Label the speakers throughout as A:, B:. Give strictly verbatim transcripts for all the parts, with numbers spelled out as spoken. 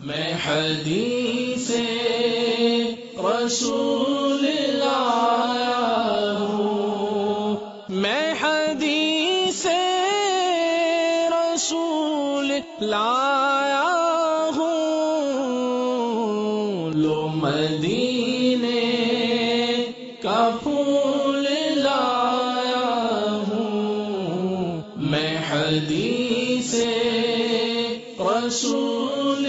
A: میں حدیث رسول لایا ہوں، میں حدیث رسول لایا ہوں، لو مدینے کا پھول لایا ہوں، میں حدیث رسول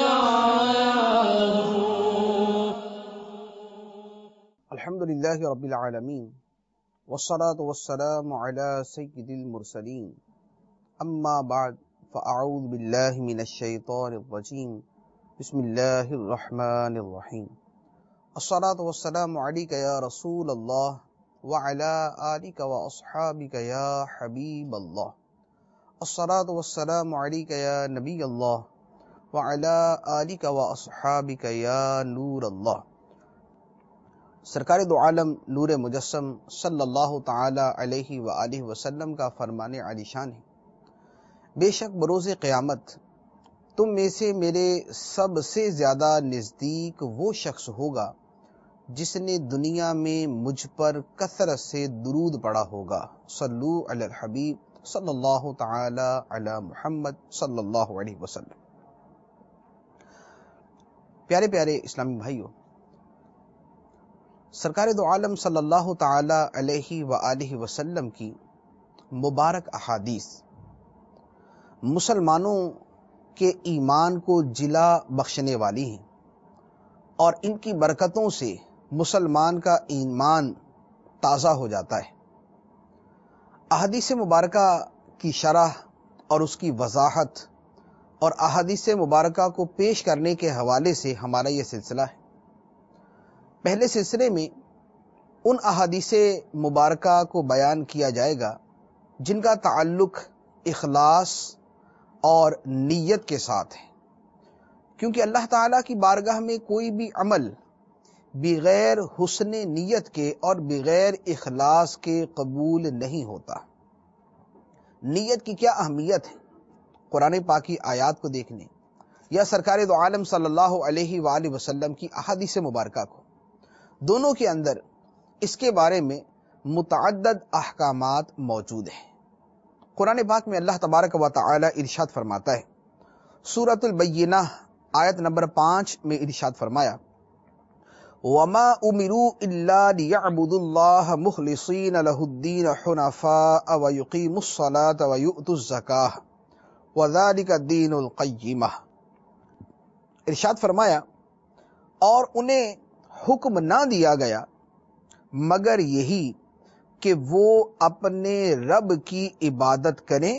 B: الحمد للہ رب العالمین والصلاة والسلام علی سید المرسلین، اما بعد فاعوذ باللہ من الشیطان الرجیم، بسم اللہ الرحمن الرحیم۔ الصلاة والسلام علیک یا رسول اللہ وعلی آلک واصحابک یا حبیب اللہ، الصلاة والسلام علیک یا نبی اللہ وعلی آلک واصحابک یا نور اللہ۔ سرکار دو عالم نور مجسم صلی اللہ تعالی علیہ وآلہ وسلم کا فرمان عالی شان ہے، بے شک بروز قیامت تم میں سے میرے سب سے زیادہ نزدیک وہ شخص ہوگا جس نے دنیا میں مجھ پر کثرت سے درود پڑھا ہوگا۔ صلو علی الحبیب صلی اللہ تعالی علی محمد صلی اللہ علیہ وسلم۔ پیارے پیارے اسلامی بھائیوں، سرکار دو عالم صلی اللہ تعالی علیہ وآلہ وسلم کی مبارک احادیث مسلمانوں کے ایمان کو جلا بخشنے والی ہیں، اور ان کی برکتوں سے مسلمان کا ایمان تازہ ہو جاتا ہے۔ احادیث مبارکہ کی شرح اور اس کی وضاحت اور احادیث مبارکہ کو پیش کرنے کے حوالے سے ہمارا یہ سلسلہ ہے۔ پہلے سلسلے میں ان احادیث مبارکہ کو بیان کیا جائے گا جن کا تعلق اخلاص اور نیت کے ساتھ ہے، کیونکہ اللہ تعالیٰ کی بارگاہ میں کوئی بھی عمل بغیر حسن نیت کے اور بغیر اخلاص کے قبول نہیں ہوتا۔ نیت کی کیا اہمیت ہے، قرآن پاک کی آیات کو دیکھنے یا سرکار دو عالم صلی اللہ علیہ وآلہ وسلم کی احادیث مبارکہ کو، دونوں کے اندر اس کے بارے میں متعدد احکامات موجود ہیں۔ قرآن پاک میں اللہ تبارک و تعالی ارشاد فرماتا ہے، سورۃ البینہ آیت نمبر پانچ میں ارشاد فرمایا، وَمَا أُمِرُوا إِلَّا لِيَعْبُدُوا اللَّهَ مُخْلِصِينَ لَهُ الدِّينَ حُنَفَاءَ وَيُقِيمُوا الصَّلَاةَ وَيُؤْتُوا الزَّكَاةَ وَذَلِكَ الدِّينُ الْقَيِّمَةُ۔ ارشاد فرمایا، اور انہیں حکم نہ دیا گیا مگر یہی کہ وہ اپنے رب کی عبادت کریں،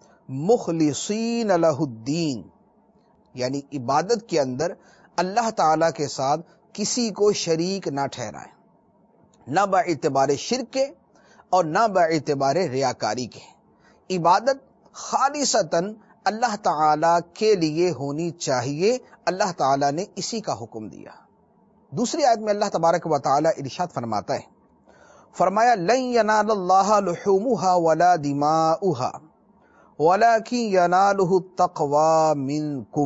B: مخلصین لہ الدین، یعنی عبادت کے اندر اللہ تعالی کے ساتھ کسی کو شریک نہ ٹھہرائیں، نہ با اعتبار شرک کے اور نہ با اعتبار ریاکاری کے۔ عبادت خالصتاً اللہ تعالی کے لیے ہونی چاہیے، اللہ تعالی نے اسی کا حکم دیا۔ دوسری آیت میں اللہ تبارک و تعالی ارشاد فرماتا ہے، فرمایا لن ینال اللہ لحومها ولا دماؤها ولکن ینالہ التقوی منکم۔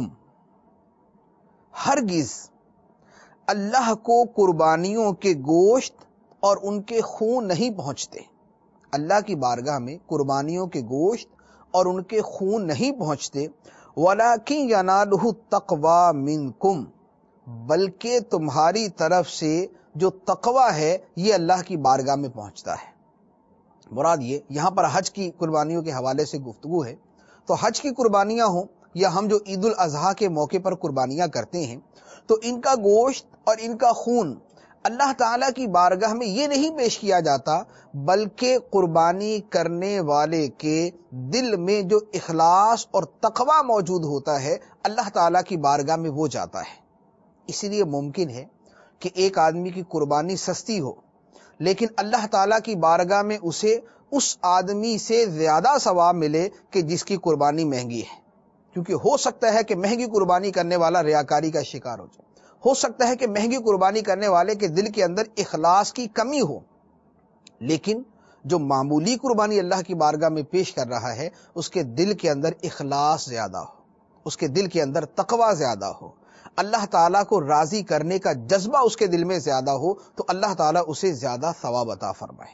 B: ہرگز اللہ کو قربانیوں کے گوشت اور ان کے خون نہیں پہنچتے، اللہ کی بارگاہ میں قربانیوں کے گوشت اور ان کے خون نہیں پہنچتے، ولکن ینالہ التقوی منکم، بلکہ تمہاری طرف سے جو تقوی ہے یہ اللہ کی بارگاہ میں پہنچتا ہے۔ مراد یہ، یہاں پر حج کی قربانیوں کے حوالے سے گفتگو ہے، تو حج کی قربانیاں ہوں یا ہم جو عید الاضحیٰ کے موقع پر قربانیاں کرتے ہیں، تو ان کا گوشت اور ان کا خون اللہ تعالیٰ کی بارگاہ میں یہ نہیں پیش کیا جاتا، بلکہ قربانی کرنے والے کے دل میں جو اخلاص اور تقوی موجود ہوتا ہے اللہ تعالیٰ کی بارگاہ میں وہ جاتا ہے۔ اسی لیے ممکن ہے کہ ایک آدمی کی قربانی سستی ہو لیکن اللہ تعالیٰ کی بارگاہ میں اسے اس آدمی سے زیادہ ثواب ملے کہ جس کی قربانی مہنگی ہے، کیونکہ ہو سکتا ہے کہ مہنگی قربانی کرنے والا ریاکاری کا شکار ہو جائے، ہو سکتا ہے کہ مہنگی قربانی کرنے والے کے دل کے اندر اخلاص کی کمی ہو، لیکن جو معمولی قربانی اللہ کی بارگاہ میں پیش کر رہا ہے اس کے دل کے اندر اخلاص زیادہ ہو، اس کے دل کے اندر تقوی زیادہ ہو، اللہ تعالیٰ کو راضی کرنے کا جذبہ اس کے دل میں زیادہ ہو تو اللہ تعالیٰ اسے زیادہ ثواب عطا فرمائے۔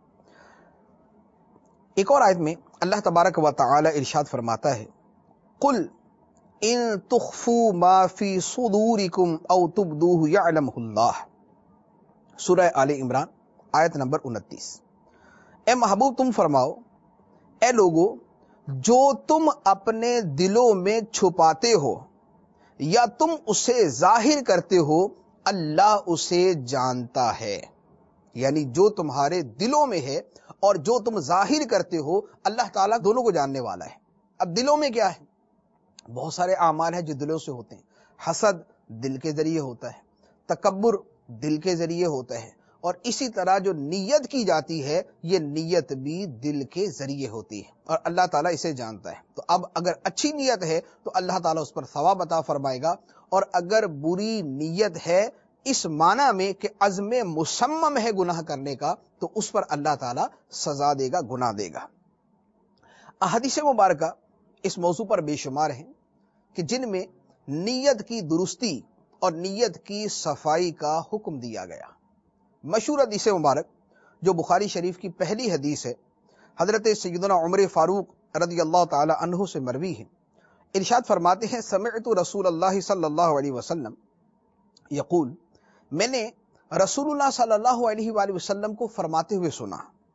B: ایک اور آیت میں اللہ تبارک و تعالی ارشاد فرماتا ہے، قل ان تخفوا ما فی صدورکم او تبدوہ یعلمہ اللہ، سورہ آل عمران آیت نمبر انتیس۔ اے محبوب تم فرماؤ، اے لوگو جو تم اپنے دلوں میں چھپاتے ہو یا تم اسے ظاہر کرتے ہو اللہ اسے جانتا ہے، یعنی جو تمہارے دلوں میں ہے اور جو تم ظاہر کرتے ہو اللہ تعالیٰ دونوں کو جاننے والا ہے۔ اب دلوں میں کیا ہے؟ بہت سارے اعمال ہیں جو دلوں سے ہوتے ہیں۔ حسد دل کے ذریعے ہوتا ہے، تکبر دل کے ذریعے ہوتا ہے، اور اسی طرح جو نیت کی جاتی ہے یہ نیت بھی دل کے ذریعے ہوتی ہے اور اللہ تعالیٰ اسے جانتا ہے۔ تو اب اگر اچھی نیت ہے تو اللہ تعالیٰ اس پر ثواب عطا فرمائے گا، اور اگر بری نیت ہے اس معنی میں کہ عزم مصمم ہے گناہ کرنے کا تو اس پر اللہ تعالیٰ سزا دے گا، گناہ دے گا۔ احادیث مبارکہ اس موضوع پر بے شمار ہیں کہ جن میں نیت کی درستی اور نیت کی صفائی کا حکم دیا گیا۔ مشہور حدیث مبارک جو بخاری شریف کی پہلی حدیث ہے، حضرت سیدنا عمر فاروق رضی اللہ تعالی عنہ سے مروی ہے، ارشاد فرماتے ہیں سمعت رسول اللہ صلی اللہ علیہ وسلم یقول، میں نے رسول اللہ صلی اللہ علیہ وآلہ وسلم کو فرماتے ہوئے سنا،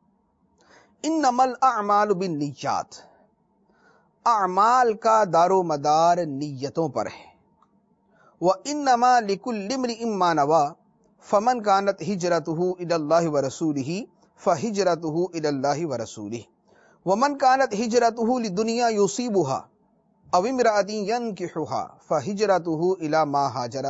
B: انما الاعمال بالنیات، اعمال کا دار و مدار نیتوں پر ہے، وانما لکل امرئ ما نوى فمن كانت ہجرته الى اللہ ورسولہ فہجرته الى اللہ ورسولہ ومن كانت ہجرته لدنیا یصیبها او امرأة ينکحها فہجرته الى ما ہاجر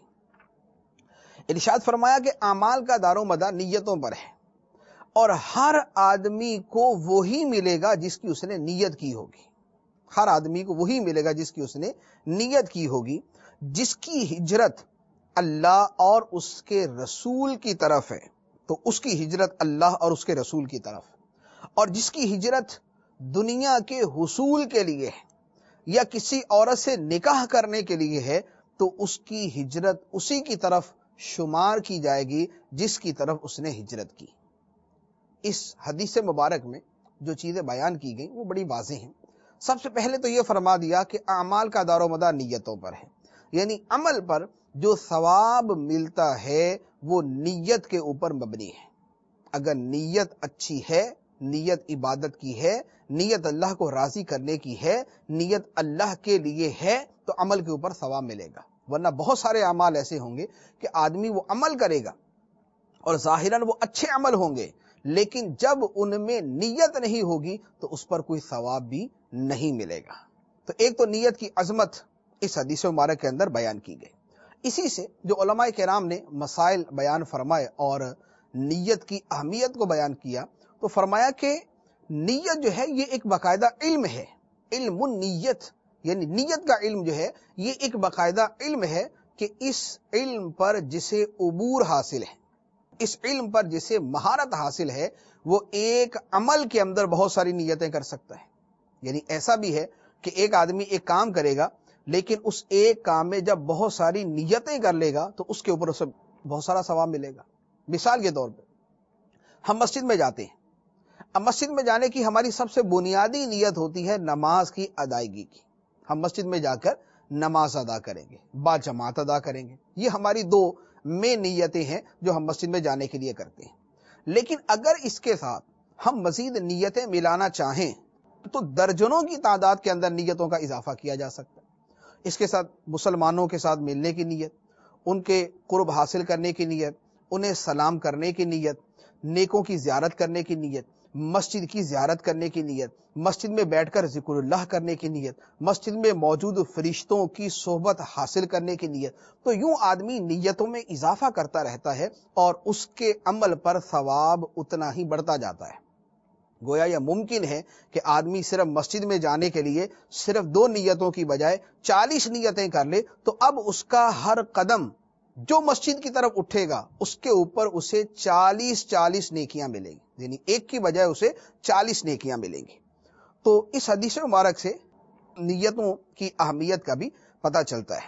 B: الیہ۔ ارشاد فرمایا کہ اعمال کا دار و مدار نیتوں پر ہے، اور ہر آدمی کو وہی ملے گا جس کی اس نے نیت کی ہوگی، ہر آدمی کو وہی ملے گا جس کی اس نے نیت کی ہوگی۔ جس کی ہجرت اللہ اور اس کے رسول کی طرف ہے تو اس کی ہجرت اللہ اور اس کے رسول کی طرف، اور جس کی ہجرت دنیا کے حصول کے لیے ہے یا کسی عورت سے نکاح کرنے کے لیے ہے تو اس کی ہجرت اسی کی طرف شمار کی جائے گی جس کی طرف اس نے ہجرت کی۔ اس حدیث مبارک میں جو چیزیں بیان کی گئیں وہ بڑی واضح ہیں۔ سب سے پہلے تو یہ فرما دیا کہ اعمال کا دار و مدار نیتوں پر ہے، یعنی عمل پر جو ثواب ملتا ہے وہ نیت کے اوپر مبنی ہے۔ اگر نیت اچھی ہے، نیت عبادت کی ہے، نیت اللہ کو راضی کرنے کی ہے، نیت اللہ کے لیے ہے تو عمل کے اوپر ثواب ملے گا، ورنہ بہت سارے اعمال ایسے ہوں گے کہ آدمی وہ عمل کرے گا اور ظاہراً وہ اچھے عمل ہوں گے، لیکن جب ان میں نیت نہیں ہوگی تو اس پر کوئی ثواب بھی نہیں ملے گا۔ تو ایک تو نیت کی عظمت اس حدیث مبارک کے اندر بیان کی گئی۔ اسی سے جو علماء کرام نے مسائل بیان فرمائے اور نیت کی اہمیت کو بیان کیا تو فرمایا کہ نیت جو ہے یہ ایک باقاعدہ علم ہے، علم النیت، یعنی نیت کا علم جو ہے یہ ایک باقاعدہ علم ہے کہ اس علم پر جسے عبور حاصل ہے، اس علم پر جسے مہارت حاصل ہے، وہ ایک عمل کے اندر بہت ساری نیتیں کر سکتا ہے۔ یعنی ایسا بھی ہے کہ ایک آدمی ایک کام کرے گا لیکن اس ایک کام میں جب بہت ساری نیتیں کر لے گا تو اس کے اوپر اسے بہت سارا ثواب ملے گا۔ مثال کے طور پہ ہم مسجد میں جاتے ہیں، اب مسجد میں جانے کی ہماری سب سے بنیادی نیت ہوتی ہے نماز کی ادائیگی کی۔ ہم مسجد میں جا کر نماز ادا کریں گے، با جماعت ادا کریں گے، یہ ہماری دو مین نیتیں ہیں جو ہم مسجد میں جانے کے لیے کرتے ہیں۔ لیکن اگر اس کے ساتھ ہم مزید نیتیں ملانا چاہیں تو درجنوں کی تعداد کے اندر نیتوں کا اضافہ کیا جا سکتا ہے۔ اس کے ساتھ مسلمانوں کے ساتھ ملنے کی نیت، ان کے قرب حاصل کرنے کی نیت، انہیں سلام کرنے کی نیت، نیکوں کی زیارت کرنے کی نیت، مسجد کی زیارت کرنے کی نیت، مسجد میں بیٹھ کر ذکر اللہ کرنے کی نیت، مسجد میں موجود فرشتوں کی صحبت حاصل کرنے کی نیت۔ تو یوں آدمی نیتوں میں اضافہ کرتا رہتا ہے اور اس کے عمل پر ثواب اتنا ہی بڑھتا جاتا ہے۔ گویا یہ ممکن ہے کہ آدمی صرف مسجد میں جانے کے لیے صرف دو نیتوں کی بجائے چالیس نیتیں کر لے تو اب اس کا ہر قدم جو مسجد کی طرف اٹھے گا اس کے اوپر اسے چالیس چالیس نیکیاں ملیں گی، یعنی ایک کی بجائے اسے چالیس نیکیاں ملیں گی۔ تو اس حدیث مبارک سے نیتوں کی اہمیت کا بھی پتہ چلتا ہے۔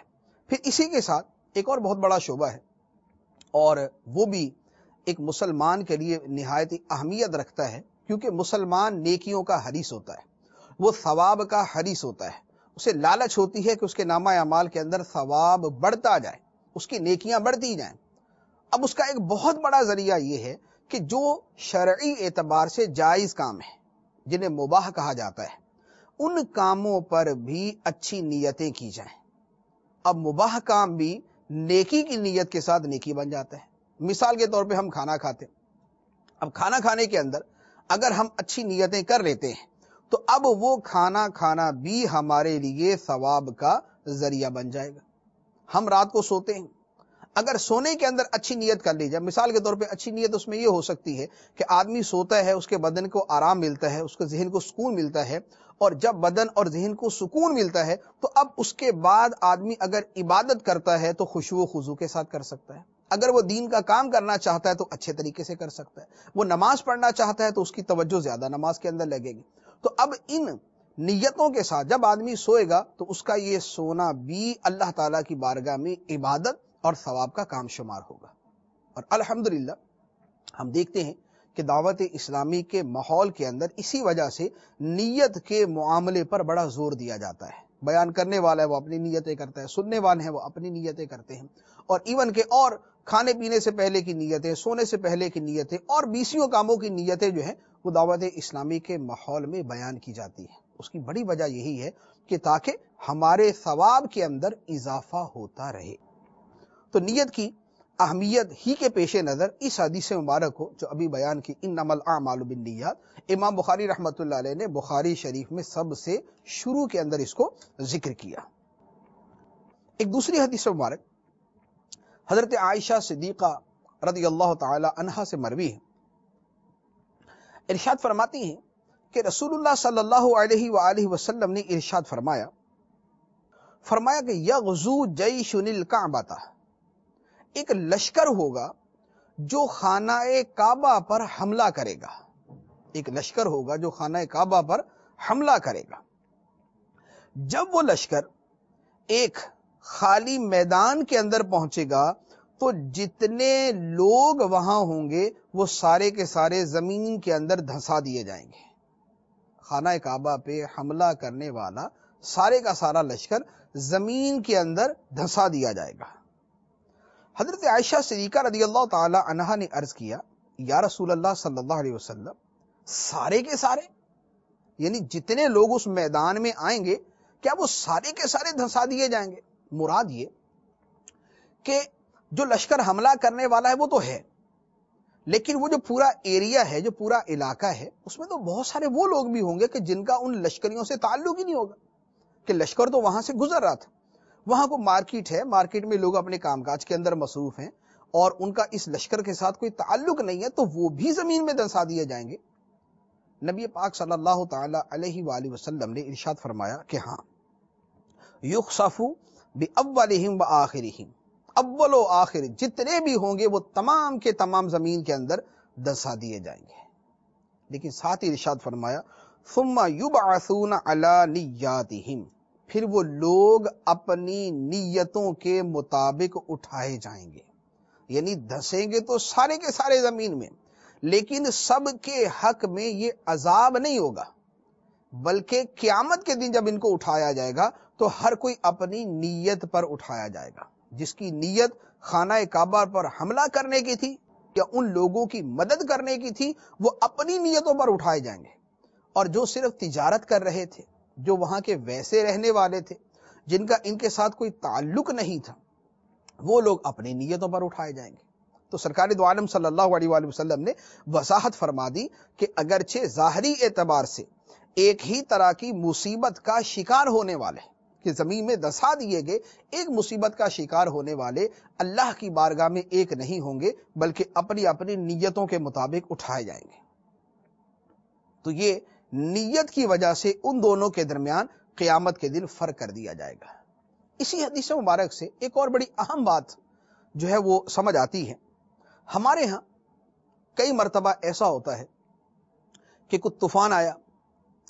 B: پھر اسی کے ساتھ ایک اور بہت بڑا شعبہ ہے، اور وہ بھی ایک مسلمان کے لیے نہایت اہمیت رکھتا ہے، کیونکہ مسلمان نیکیوں کا حریص ہوتا ہے، وہ ثواب کا حریص ہوتا ہے، اسے لالچ ہوتی ہے کہ اس کے نامہ اعمال کے اندر ثواب بڑھتا جائے، اس کی نیکیاں بڑھتی جائیں۔ اب اس کا ایک بہت بڑا ذریعہ یہ ہے کہ جو شرعی اعتبار سے جائز کام ہے، جنہیں مباح کہا جاتا ہے، ان کاموں پر بھی اچھی نیتیں کی جائیں۔ اب مباح کام بھی نیکی کی نیت کے ساتھ نیکی بن جاتا ہے۔ مثال کے طور پہ ہم کھانا کھاتے، اب کھانا کھانے کے اندر اگر ہم اچھی نیتیں کر لیتے ہیں تو اب وہ کھانا کھانا بھی ہمارے لیے ثواب کا ذریعہ بن جائے گا۔ ہم رات کو سوتے ہیں، اگر سونے کے اندر اچھی نیت کر لی جائے، مثال کے طور پہ اچھی نیت اس میں یہ ہو سکتی ہے کہ آدمی سوتا ہے، اس کے بدن کو آرام ملتا ہے، اس کے ذہن کو سکون ملتا ہے، اور جب بدن اور ذہن کو سکون ملتا ہے تو اب اس کے بعد آدمی اگر عبادت کرتا ہے تو خشوع و خضوع کے ساتھ کر سکتا ہے، اگر وہ دین کا کام کرنا چاہتا ہے تو اچھے طریقے سے کر سکتا ہے، وہ نماز پڑھنا چاہتا ہے تو اس کی توجہ زیادہ نماز کے اندر لگے گی۔ تو اب ان نیتوں کے ساتھ جب آدمی سوئے گا تو اس کا یہ سونا بھی اللہ تعالیٰ کی بارگاہ میں عبادت اور ثواب کا کام شمار ہوگا۔ اور الحمدللہ ہم دیکھتے ہیں کہ دعوت اسلامی کے ماحول کے اندر اسی وجہ سے نیت کے معاملے پر بڑا زور دیا جاتا ہے۔ بیان کرنے والا ہے وہ اپنی نیتیں کرتا ہے، سننے والے ہیں وہ اپنی نیتیں کرتے ہیں، اور ایون کہ اور کھانے پینے سے پہلے کی نیتیں، سونے سے پہلے کی نیتیں، اور بیسیوں کاموں کی نیتیں جو ہیں وہ دعوت اسلامی کے ماحول میں بیان کی جاتی ہیں۔ اس کی بڑی وجہ یہی ہے کہ تاکہ ہمارے ثواب کے اندر اضافہ ہوتا رہے۔ تو نیت کی اہمیت ہی کے پیش نظر اس حدیث مبارک کو جو ابھی بیان کی، انما الاعمال بالنیات، امام بخاری رحمۃ اللہ علیہ نے بخاری شریف میں سب سے شروع کے اندر اس کو ذکر کیا۔ ایک دوسری حدیث مبارک حضرت عائشہ صدیقہ رضی اللہ تعالی عنہا سے مروی ہے، ارشاد فرماتی ہیں کہ رسول اللہ صلی اللہ علیہ وآلہ وسلم نے ارشاد فرمایا فرمایا کہ یغزو جیش الکعبۃ، ایک لشکر ہوگا جو خانہ کعبہ پر حملہ کرے گا، ایک لشکر ہوگا جو خانہ کعبہ پر حملہ کرے گا۔ جب وہ لشکر ایک خالی میدان کے اندر پہنچے گا تو جتنے لوگ وہاں ہوں گے وہ سارے کے سارے زمین کے اندر دھنسا دیے جائیں گے۔ خانہ کعبہ پہ حملہ کرنے والا سارے کا سارا لشکر زمین کے اندر دھنسا دیا جائے گا۔ حضرت عائشہ صدیقہ رضی اللہ تعالی عنہا نے عرض کیا، یا رسول اللہ صلی اللہ علیہ وسلم، سارے کے سارے یعنی جتنے لوگ اس میدان میں آئیں گے کیا وہ سارے کے سارے دھنسا دیے جائیں گے؟ مراد یہ کہ جو لشکر حملہ کرنے والا ہے وہ تو ہے، لیکن وہ جو پورا ایریا ہے، جو پورا علاقہ ہے، اس میں تو بہت سارے وہ لوگ بھی ہوں گے کہ جن کا ان لشکریوں سے تعلق ہی نہیں ہوگا، کہ لشکر تو وہاں سے گزر رہا تھا، وہاں کو مارکیٹ ہے، مارکیٹ میں لوگ اپنے کام کاج کے اندر مصروف ہیں اور ان کا اس لشکر کے ساتھ کوئی تعلق نہیں ہے، تو وہ بھی زمین میں دھنسا دیے جائیں گے۔ نبی پاک صلی اللہ تعالی علیہ وآلہ وسلم نے ارشاد فرمایا کہ ہاں، یخسف باولہم وآخرہم، اول و آخر جتنے بھی ہوں گے وہ تمام کے تمام زمین کے اندر دھنسا دیے جائیں گے، لیکن ساتھ ہی ارشاد فرمایا ثم یبعثون علی نیاتہم، پھر وہ لوگ اپنی نیتوں کے مطابق اٹھائے جائیں گے، یعنی دھسیں گے تو سارے کے سارے زمین میں، لیکن سب کے حق میں یہ عذاب نہیں ہوگا، بلکہ قیامت کے دن جب ان کو اٹھایا جائے گا تو ہر کوئی اپنی نیت پر اٹھایا جائے گا، جس کی نیت خانہ کعبہ پر حملہ کرنے کی تھی یا ان لوگوں کی مدد کرنے کی تھی وہ اپنی نیتوں پر اٹھائے جائیں گے، اور جو صرف تجارت کر رہے تھے، جو وہاں کے ویسے رہنے والے تھے، جن کا ان کے ساتھ کوئی تعلق نہیں تھا، وہ لوگ اپنی نیتوں پر اٹھائے جائیں گے۔ تو سرکار دو عالم صلی اللہ علیہ وآلہ وسلم نے وضاحت فرما دی کہ اگرچہ ظاہری اعتبار سے ایک ہی طرح کی مصیبت کا شکار ہونے والے کہ زمین میں دھسا دیے گئے، ایک مصیبت کا شکار ہونے والے اللہ کی بارگاہ میں ایک نہیں ہوں گے، بلکہ اپنی اپنی نیتوں کے مطابق اٹھائے جائیں گے۔ تو یہ نیت کی وجہ سے ان دونوں کے درمیان قیامت کے دن فرق کر دیا جائے گا۔ اسی حدیث مبارک سے ایک اور بڑی اہم بات جو ہے وہ سمجھ آتی ہے۔ ہمارے ہاں کئی مرتبہ ایسا ہوتا ہے کہ کوئی طوفان آیا،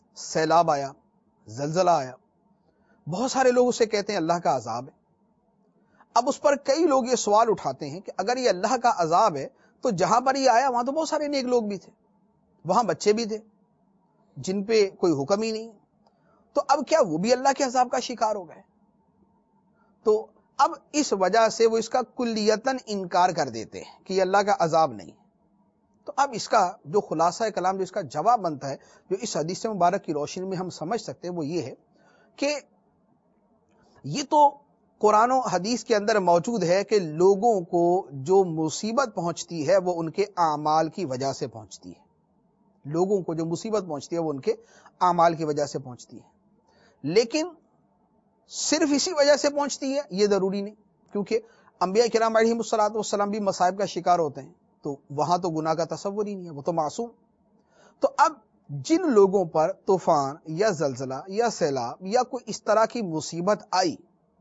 B: سیلاب آیا، زلزلہ آیا، بہت سارے لوگ اسے کہتے ہیں اللہ کا عذاب ہے، اب اس پر کئی لوگ یہ سوال اٹھاتے ہیں کہ اگر یہ اللہ کا عذاب ہے تو جہاں پر یہ آیا وہاں تو بہت سارے نیک لوگ بھی تھے، وہاں بچے بھی تھے جن پہ کوئی حکم ہی نہیں، تو اب کیا وہ بھی اللہ کے عذاب کا شکار ہو گئے؟ تو اب اس وجہ سے وہ اس کا کلیتاً انکار کر دیتے ہیں کہ یہ اللہ کا عذاب نہیں۔ تو اب اس کا جو خلاصہ کلام، جو اس کا جواب بنتا ہے، جو اس حدیث مبارک کی روشنی میں ہم سمجھ سکتے ہیں، وہ یہ ہے کہ یہ تو قرآن و حدیث کے اندر موجود ہے کہ لوگوں کو جو مصیبت پہنچتی ہے وہ ان کے اعمال کی وجہ سے پہنچتی ہے، لوگوں کو جو مصیبت پہنچتی ہے وہ ان کے اعمال کی وجہ سے پہنچتی ہے، لیکن صرف اسی وجہ سے پہنچتی ہے یہ ضروری نہیں، کیونکہ انبیاء کرام علیہم الصلوۃ والسلام بھی مصائب کا شکار ہوتے ہیں، تو وہاں تو گناہ کا تصور ہی نہیں ہے، وہ تو معصوم۔ تو اب جن لوگوں پر طوفان یا زلزلہ یا سیلاب یا کوئی اس طرح کی مصیبت آئی،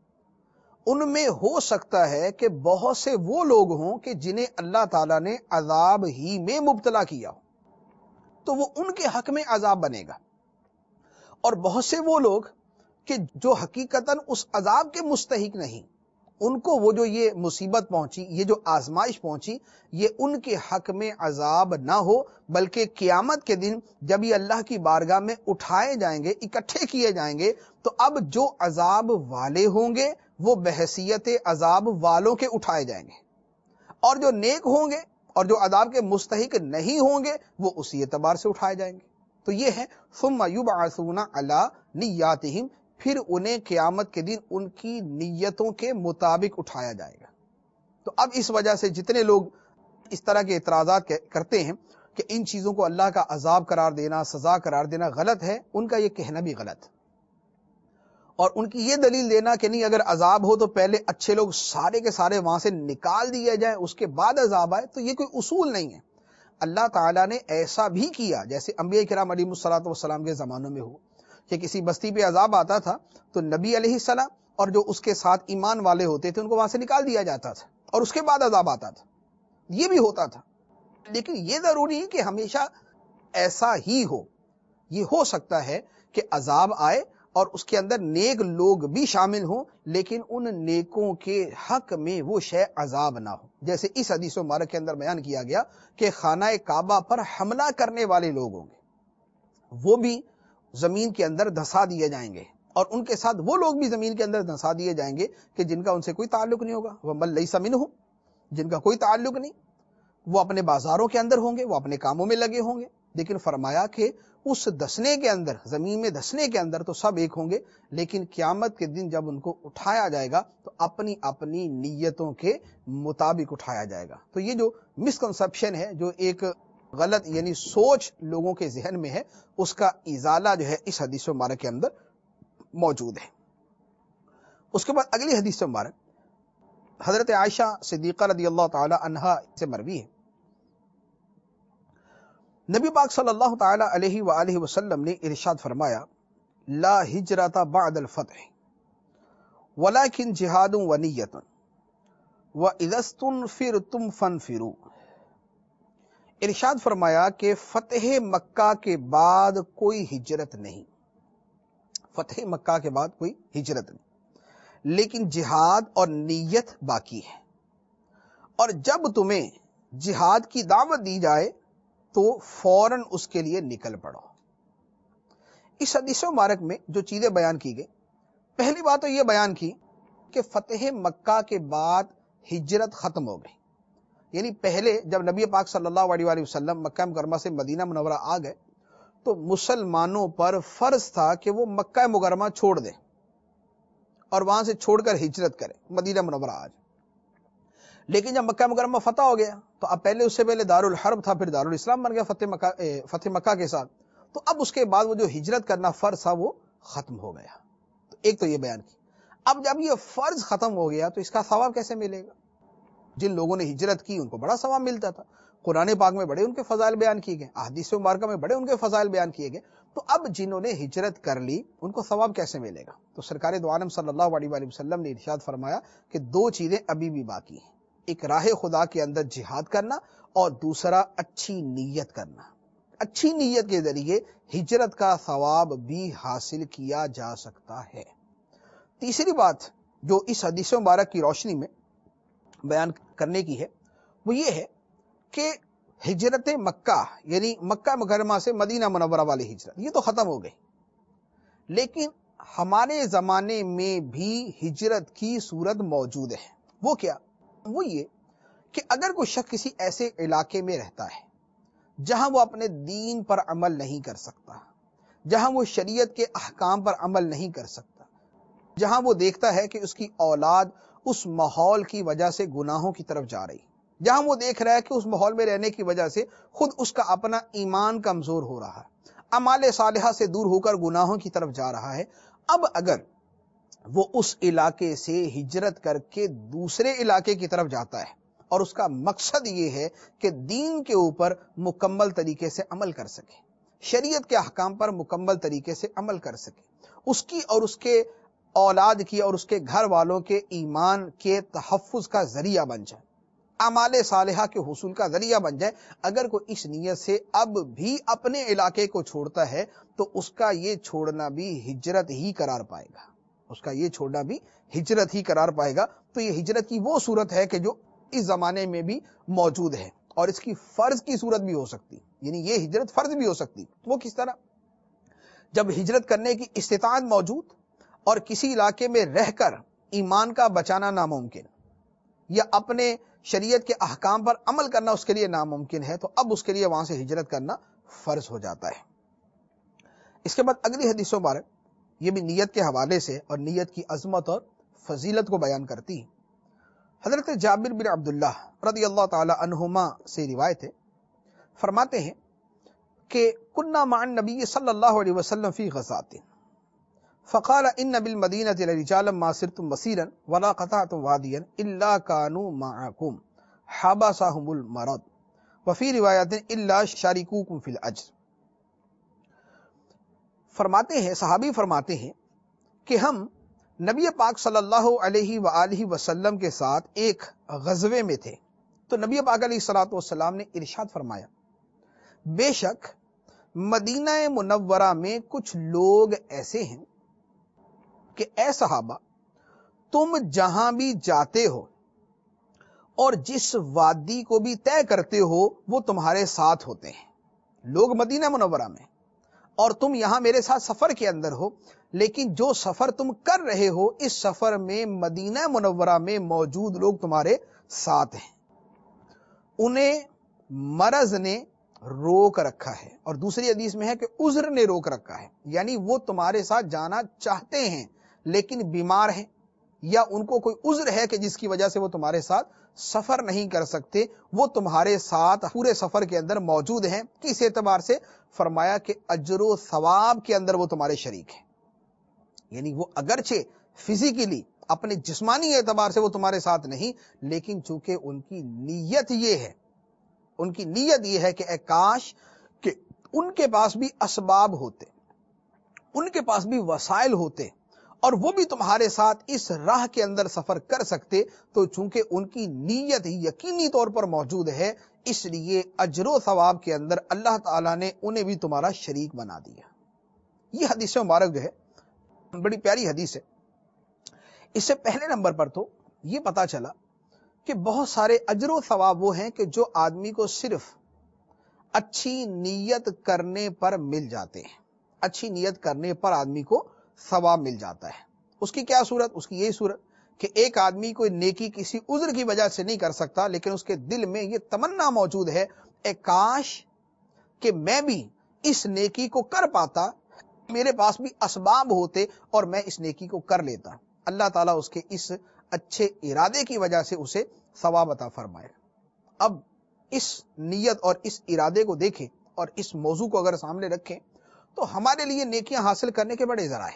B: ان میں ہو سکتا ہے کہ بہت سے وہ لوگ ہوں کہ جنہیں اللہ تعالیٰ نے عذاب ہی میں مبتلا کیا ہو، تو وہ ان کے حق میں عذاب بنے گا، اور بہت سے وہ لوگ کہ جو حقیقتاً اس عذاب کے مستحق نہیں، ان کو وہ جو یہ مصیبت پہنچی، یہ جو آزمائش پہنچی، یہ ان کے حق میں عذاب نہ ہو، بلکہ قیامت کے دن جب یہ اللہ کی بارگاہ میں اٹھائے جائیں گے، اکٹھے کیے جائیں گے، تو اب جو عذاب والے ہوں گے وہ بحیثیت عذاب والوں کے اٹھائے جائیں گے، اور جو نیک ہوں گے اور جو عذاب کے مستحق نہیں ہوں گے وہ اسی اعتبار سے اٹھائے جائیں گے۔ تو یہ ہے ثم یبعثون علی نیاتہم، پھر انہیں قیامت کے دن ان کی نیتوں کے مطابق اٹھایا جائے گا۔ تو اب اس وجہ سے جتنے لوگ اس طرح کے اعتراضات کرتے ہیں کہ ان چیزوں کو اللہ کا عذاب قرار دینا، سزا قرار دینا غلط ہے، ان کا یہ کہنا بھی غلط ہے، اور ان کی یہ دلیل دینا کہ نہیں اگر عذاب ہو تو پہلے اچھے لوگ سارے کے سارے وہاں سے نکال دیے جائیں اس کے بعد عذاب آئے، تو یہ کوئی اصول نہیں ہے۔ اللہ تعالیٰ نے ایسا بھی کیا، جیسے انبیاء کرام علیہ الصلوۃ والسلام کے زمانوں میں ہو کہ کسی بستی پہ عذاب آتا تھا تو نبی علیہ السلام اور جو اس کے ساتھ ایمان والے ہوتے تھے ان کو وہاں سے نکال دیا جاتا تھا، اور اس کے بعد عذاب آتا تھا، یہ بھی ہوتا تھا۔ لیکن یہ ضروری ہے کہ ہمیشہ ایسا ہی ہو، یہ ہو سکتا ہے کہ عذاب آئے اور اس کے اندر نیک لوگ بھی شامل ہوں، لیکن ان نیکوں کے حق میں وہ شے عذاب نہ ہو، جیسے اس حدیث مبارک کے اندر بیان کیا گیا کہ خانہ کعبہ پر حملہ کرنے والے لوگ ہوں گے، وہ بھی زمین کے اندر دھسا دیے جائیں گے، اور ان کے ساتھ وہ لوگ بھی زمین کے اندر دھسا دیے جائیں گے کہ جن کا ان سے کوئی تعلق نہیں ہوگا، وَمَن لَيْسَ مِنْهُمْ، جن کا کوئی تعلق نہیں، وہ اپنے بازاروں کے اندر ہوں گے، وہ اپنے کاموں میں لگے ہوں گے، لیکن فرمایا کہ اس دھسنے کے اندر، زمین میں دھسنے کے اندر تو سب ایک ہوں گے، لیکن قیامت کے دن جب ان کو اٹھایا جائے گا تو اپنی اپنی نیتوں کے مطابق اٹھایا جائے گا۔ تو یہ جو مسکنسپشن ہے، جو ایک غلط یعنی سوچ لوگوں کے ذہن میں ہے، اس کا ازالہ جو ہے اس حدیث مبارک کے اندر موجود ہے۔ اس کے بعد اگلی حدیث مبارک حضرت عائشہ صدیقہ رضی اللہ تعالی عنہا سے مروی ہے، نبی پاک صلی اللہ تعالی علیہ وآلہ وسلم نے ارشاد فرمایا، لا ہجرت بعد الفتح ولکن جہاد و نیت وَإِذَا اسْتُنْفِرْتُمْ فَانْفِرُوا۔ ارشاد فرمایا کہ فتح مکہ کے بعد کوئی ہجرت نہیں، فتح مکہ کے بعد کوئی ہجرت نہیں، لیکن جہاد اور نیت باقی ہے، اور جب تمہیں جہاد کی دعوت دی جائے تو فوراً اس کے لیے نکل پڑو۔ اس حدیث مبارک میں جو چیزیں بیان کی گئی، پہلی بات تو یہ بیان کی کہ فتح مکہ کے بعد ہجرت ختم ہو گئی، یعنی پہلے جب نبی پاک صلی اللہ علیہ وآلہ وسلم مکہ مکرمہ سے مدینہ منورہ آ گئے تو مسلمانوں پر فرض تھا کہ وہ مکہ مکرمہ چھوڑ دیں اور وہاں سے چھوڑ کر ہجرت کریں، مدینہ منورہ آ جائیں۔ لیکن جب مکہ مکرمہ فتح ہو گیا تو اب پہلے اس سے پہلے دارالحرب تھا، پھر دارالاسلام بن گیا فتح مکہ فتح مکہ کے ساتھ، تو اب اس کے بعد وہ جو ہجرت کرنا فرض تھا وہ ختم ہو گیا۔ تو ایک تو یہ بیان کی، اب جب یہ فرض ختم ہو گیا تو اس کا ثواب کیسے ملے گا؟ جن لوگوں نے ہجرت کی ان کو بڑا ثواب ملتا تھا، قرآن پاک میں بڑے ان کے فضائل بیان کیے گئے، احادیث مبارکہ میں بڑے ان کے فضائل بیان کیے گئے، تو اب جنہوں نے ہجرت کر لی ان کو ثواب کیسے ملے گا؟ تو سرکار دو عالم صلی اللہ علیہ وآلہ وسلم نے ارشاد فرمایا کہ دو چیزیں ابھی بھی باقی ہیں، ایک راہ خدا کے اندر جہاد کرنا اور دوسرا اچھی نیت کرنا۔ اچھی نیت کے ذریعے ہجرت کا ثواب بھی حاصل کیا جا سکتا ہے۔ تیسری بات جو اس حدیث مبارک کی روشنی میں بیان کرنے کی ہے وہ یہ ہے کہ ہجرت مکہ یعنی مکہ مکرمہ سے مدینہ منورہ والی ہجرت یہ تو ختم ہو گئی، لیکن ہمارے زمانے میں بھی ہجرت کی صورت موجود ہے۔ وہ کیا؟ وہ یہ کہ اگر کوئی شخص کسی ایسے علاقے میں رہتا ہے جہاں وہ اپنے دین پر عمل نہیں کر سکتا، جہاں وہ شریعت کے احکام پر عمل نہیں کر سکتا، جہاں وہ دیکھتا ہے کہ اس کی اولاد اس ماحول کی وجہ سے گناہوں کی طرف جا رہی، جہاں وہ دیکھ رہا ہے کہ اس ماحول میں رہنے کی وجہ سے خود اس کا اپنا ایمان کمزور ہو رہا ہے، اعمال صالحہ سے دور ہو کر گناہوں کی طرف جا رہا ہے، اب اگر وہ اس علاقے سے ہجرت کر کے دوسرے علاقے کی طرف جاتا ہے اور اس کا مقصد یہ ہے کہ دین کے اوپر مکمل طریقے سے عمل کر سکے، شریعت کے احکام پر مکمل طریقے سے عمل کر سکے، اس کی اور اس کے اولاد کی اور اس کے گھر والوں کے ایمان کے تحفظ کا ذریعہ بن جائے، اعمال صالحہ کے حصول کا ذریعہ بن جائے، اگر کوئی اس نیت سے اب بھی اپنے علاقے کو چھوڑتا ہے تو اس کا یہ چھوڑنا بھی ہجرت ہی قرار پائے گا، اس کا یہ چھوڑنا بھی ہجرت ہی قرار پائے گا۔ تو یہ ہجرت کی وہ صورت ہے کہ جو اس زمانے میں بھی موجود ہے، اور اس کی فرض کی صورت بھی ہو سکتی، یعنی یہ ہجرت فرض بھی ہو سکتی۔ وہ کس طرح؟ جب ہجرت کرنے کی استطاعت موجود اور کسی علاقے میں رہ کر ایمان کا بچانا ناممکن یا اپنے شریعت کے احکام پر عمل کرنا اس کے لیے ناممکن ہے، تو اب اس کے لیے وہاں سے ہجرت کرنا فرض ہو جاتا ہے۔ اس کے بعد اگلی حدیث مبارک یہ بھی نیت کے حوالے سے اور نیت کی عظمت اور فضیلت کو بیان کرتی ہے۔ حضرت جابر بن عبداللہ رضی اللہ تعالی عنہما سے روایت ہے، فرماتے ہیں کہ کنا مع النبی صلی اللہ علیہ وسلم فی غزوۃ فقال ان بالمدینة لرجالا ما سرتم مسیرا ولا قطعتم وادیا الا كانوا معكم حبسهم المرض وفی روایت الا شارکوکم فی الاجر۔ فرماتے ہیں، صحابی فرماتے ہیں کہ ہم نبی پاک صلی اللہ علیہ وآلہ وسلم کے ساتھ ایک غزوے میں تھے، تو نبی پاک علیہ الصلوۃ والسلام نے ارشاد فرمایا، بے شک مدینہ منورہ میں کچھ لوگ ایسے ہیں کہ اے صحابہ تم جہاں بھی جاتے ہو اور جس وادی کو بھی طے کرتے ہو وہ تمہارے ساتھ ہوتے ہیں۔ لوگ مدینہ منورہ میں اور تم یہاں میرے ساتھ سفر کے اندر ہو، لیکن جو سفر تم کر رہے ہو اس سفر میں مدینہ منورہ میں موجود لوگ تمہارے ساتھ ہیں، انہیں مرض نے روک رکھا ہے، اور دوسری حدیث میں ہے کہ عذر نے روک رکھا ہے، یعنی وہ تمہارے ساتھ جانا چاہتے ہیں لیکن بیمار ہیں یا ان کو کوئی عذر ہے کہ جس کی وجہ سے وہ تمہارے ساتھ سفر نہیں کر سکتے، وہ تمہارے ساتھ پورے سفر کے اندر موجود ہیں۔ کس اعتبار سے؟ فرمایا کہ اجر و ثواب کے اندر وہ تمہارے شریک ہیں، یعنی وہ اگرچہ فزیکلی اپنے جسمانی اعتبار سے وہ تمہارے ساتھ نہیں، لیکن چونکہ ان کی نیت یہ ہے ان کی نیت یہ ہے کہ اے کاش کہ ان کے پاس بھی اسباب ہوتے، ان کے پاس بھی وسائل ہوتے اور وہ بھی تمہارے ساتھ اس راہ کے اندر سفر کر سکتے، تو چونکہ ان کی نیت یقینی طور پر موجود ہے، اس لیے اجر و ثواب کے اندر اللہ تعالیٰ نے انہیں بھی تمہارا شریک بنا دیا۔ یہ حدیث مبارک جو ہے بڑی پیاری حدیث ہے۔ اس سے پہلے نمبر پر تو یہ پتا چلا کہ بہت سارے اجر و ثواب وہ ہیں کہ جو آدمی کو صرف اچھی نیت کرنے پر مل جاتے ہیں، اچھی نیت کرنے پر آدمی کو ثواب مل جاتا ہے۔ اس کی کیا صورت؟ اس کی یہی صورت کہ ایک آدمی کوئی نیکی کسی عذر کی وجہ سے نہیں کر سکتا، لیکن اس کے دل میں یہ تمنا موجود ہے، اے کاش کہ میں بھی اس نیکی کو کر پاتا، میرے پاس بھی اسباب ہوتے اور میں اس نیکی کو کر لیتا۔ اللہ تعالیٰ اس کے اس اچھے ارادے کی وجہ سے اسے ثواب عطا فرمائے۔ اب اس نیت اور اس ارادے کو دیکھیں اور اس موضوع کو اگر سامنے رکھیں تو ہمارے لیے نیکیاں حاصل کرنے کے بڑے ذرائع ہیں۔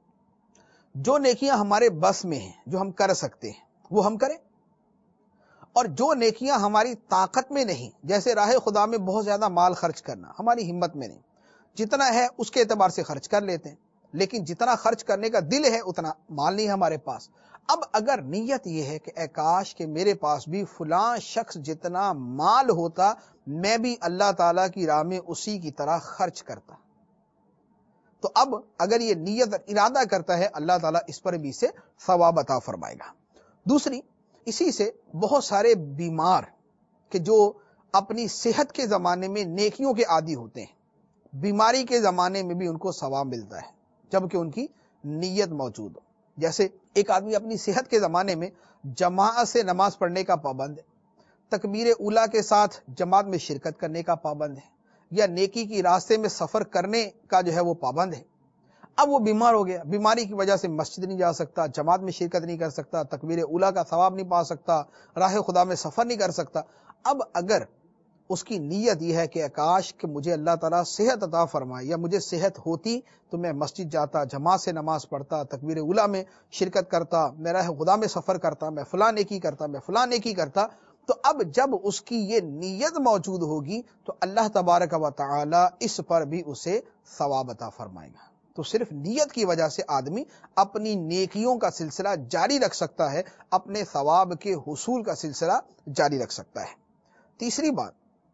B: جو نیکیاں ہمارے بس میں ہیں، جو ہم کر سکتے ہیں وہ ہم کریں، اور جو نیکیاں ہماری طاقت میں نہیں، جیسے راہ خدا میں بہت زیادہ مال خرچ کرنا ہماری ہمت میں نہیں، جتنا ہے اس کے اعتبار سے خرچ کر لیتے ہیں، لیکن جتنا خرچ کرنے کا دل ہے اتنا مال نہیں ہمارے پاس۔ اب اگر نیت یہ ہے کہ اے کاش کہ میرے پاس بھی فلاں شخص جتنا مال ہوتا، میں بھی اللہ تعالیٰ کی راہ میں اسی کی طرح خرچ کرتا، تو اب اگر یہ نیت اور ارادہ کرتا ہے اللہ تعالیٰ اس پر بھی اسے ثواب عطا فرمائے گا۔ دوسری، اسی سے بہت سارے بیمار کہ جو اپنی صحت کے زمانے میں نیکیوں کے عادی ہوتے ہیں، بیماری کے زمانے میں بھی ان کو ثواب ملتا ہے جبکہ ان کی نیت موجود ہو۔ جیسے ایک آدمی اپنی صحت کے زمانے میں جماعت سے نماز پڑھنے کا پابند ہے، تکبیر اولیٰ کے ساتھ جماعت میں شرکت کرنے کا پابند ہے، یا نیکی کی راستے میں سفر کرنے کا جو ہے وہ پابند ہے۔ اب وہ بیمار ہو گیا، بیماری کی وجہ سے مسجد نہیں جا سکتا، جماعت میں شرکت نہیں کر سکتا، تکبیر اولیٰ کا ثواب نہیں پا سکتا، راہ خدا میں سفر نہیں کر سکتا۔ اب اگر اس کی نیت یہ ہے کہ کاش کہ مجھے اللہ تعالیٰ صحت عطا فرمائے، یا مجھے صحت ہوتی تو میں مسجد جاتا، جماعت سے نماز پڑھتا، تکبیر اولیٰ میں شرکت کرتا، میں راہ خدا میں سفر کرتا، میں فلاں نیکی کرتا، میں فلاں نیکی کرتا، تو اب جب اس کی یہ نیت موجود ہوگی تو اللہ تبارک و تعالی اس پر بھی اسے ثواب عطا فرمائے گا۔ تو صرف نیت کی وجہ سے آدمی اپنی نیکیوں کا سلسلہ جاری رکھ سکتا ہے، اپنے ثواب کے حصول کا سلسلہ جاری رکھ سکتا ہے۔ تیسری بات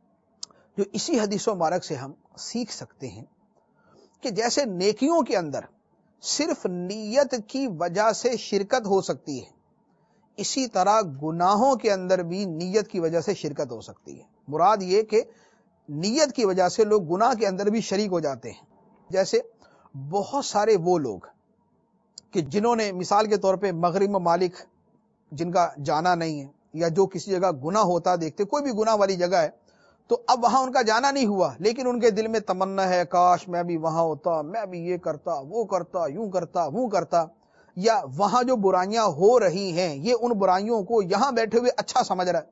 B: جو اسی حدیث مبارک سے ہم سیکھ سکتے ہیں کہ جیسے نیکیوں کے اندر صرف نیت کی وجہ سے شرکت ہو سکتی ہے، اسی طرح گناہوں کے اندر بھی نیت کی وجہ سے شرکت ہو سکتی ہے۔ مراد یہ کہ نیت کی وجہ سے لوگ گناہ کے اندر بھی شریک ہو جاتے ہیں۔ جیسے بہت سارے وہ لوگ کہ جنہوں نے مثال کے طور پہ مغرب ممالک جن کا جانا نہیں ہے، یا جو کسی جگہ گناہ ہوتا دیکھتے، کوئی بھی گناہ والی جگہ ہے تو اب وہاں ان کا جانا نہیں ہوا، لیکن ان کے دل میں تمنا ہے کاش میں بھی وہاں ہوتا، میں بھی یہ کرتا، وہ کرتا، یوں کرتا، وہ کرتا، یا وہاں جو برائیاں ہو رہی ہیں یہ ان برائیوں کو یہاں بیٹھے ہوئے اچھا سمجھ رہا ہے،